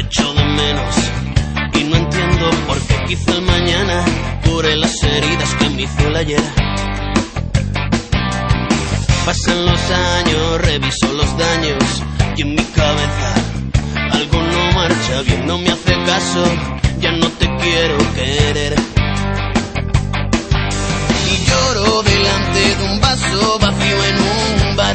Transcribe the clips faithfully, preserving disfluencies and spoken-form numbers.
echo de menos y no entiendo por qué quizá el mañana cure las heridas que me hizo el ayer. Pasan los años, reviso los daños y en mi cabeza algo no marcha bien, no me hace caso, ya no te quiero querer. Y lloro delante de un vaso vacío en un bar.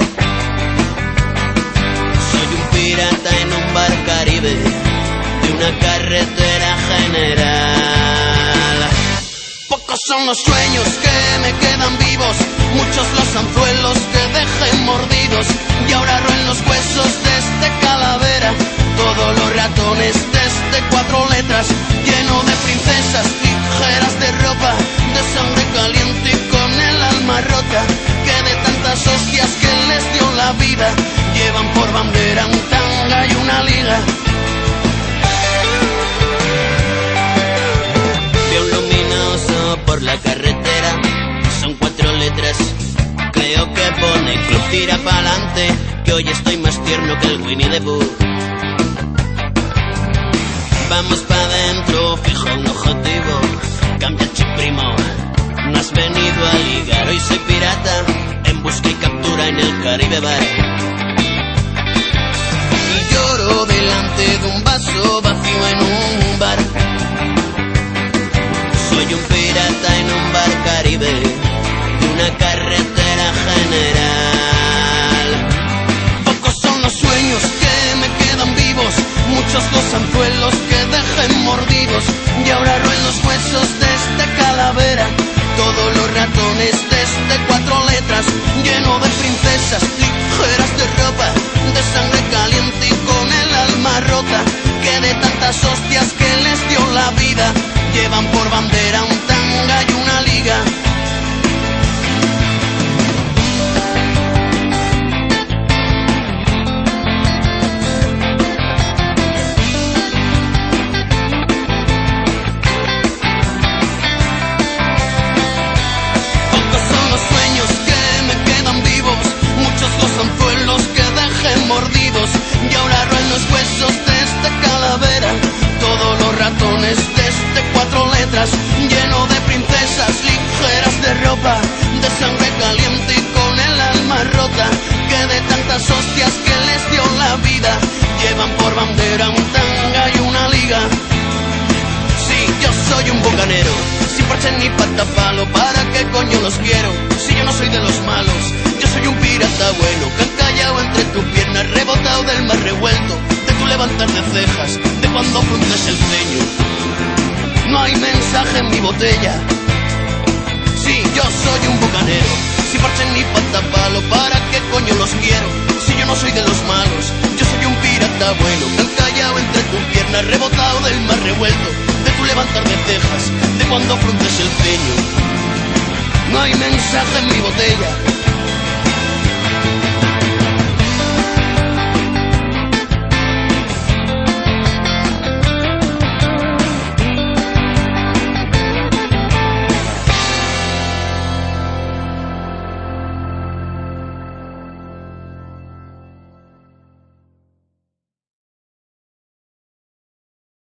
Soy un pirata en un bar Caribe de una carretera general. Pocos son los sueños que me quedan vivos, muchos los anzuelos que dejé mordidos, y ahora roen los huesos de este calavera, todos los ratones de este cuatro letras, lleno de princesas ligeras de ropa, de sangre caliente y con el alma rota, que de tantas hostias que les dio la vida, llevan por bandera un tanga y una liga. Veo un luminoso por la carretera, son cuatro letras, creo que pone Club Tira Pa'lante, que hoy estoy más tierno que el Winnie the Pooh. Vamos pa' dentro, fijo un objetivo, cambia el chip primo, no has venido a ligar, hoy soy pirata, en busca y captura en el Caribe Bar. Y lloro delante de un vaso vacío en un bar. Soy un pirata en un bar Caribe de una carretera general. Pocos son los sueños que me quedan vivos, muchos los anzuelos que dejé mordidos, y ahora roen los huesos de esta calavera, todos los ratones de este cuatro letras, lleno de princesas ligeras de ropa, de sangre caliente y con el alma rota, que de tantas hostias que les dio la vida, llevan por bandera un tanga y una liga. Anzuelos que dejé mordidos, y ahora roen los huesos de esta calavera, todos los ratones de este cuatro letras, lleno de princesas ligeras de ropa, de sangre caliente y con el alma rota, que de tantas hostias que les dio la vida, llevan por bandera un tanga y una liga. Sí, yo soy un bucanero, sin parche ni patapalo, ¿para qué coño los quiero? Si yo no soy de los malos, yo soy un pirata bueno, que encallado entre tus piernas, rebotado del mar revuelto, de tu levantar de cejas, de cuando frunces el ceño. No hay mensaje en mi botella. Sí, yo soy un bucanero, sin parche ni patapalo, ¿para qué coño los quiero? Si yo no soy de los malos, yo soy un pirata bueno, que encallado entre tus piernas, rebotado del mar revuelto, de tu levantar de cejas, de cuando frunces el ceño. No hay mensaje en mi botella.